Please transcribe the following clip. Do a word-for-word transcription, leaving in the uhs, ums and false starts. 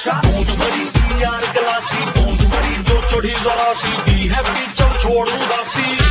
पूछा बूंद भरी यार गलासी बूंद भरी जो चढ़ी जरा सी दी है पीछे छोड़ उदासी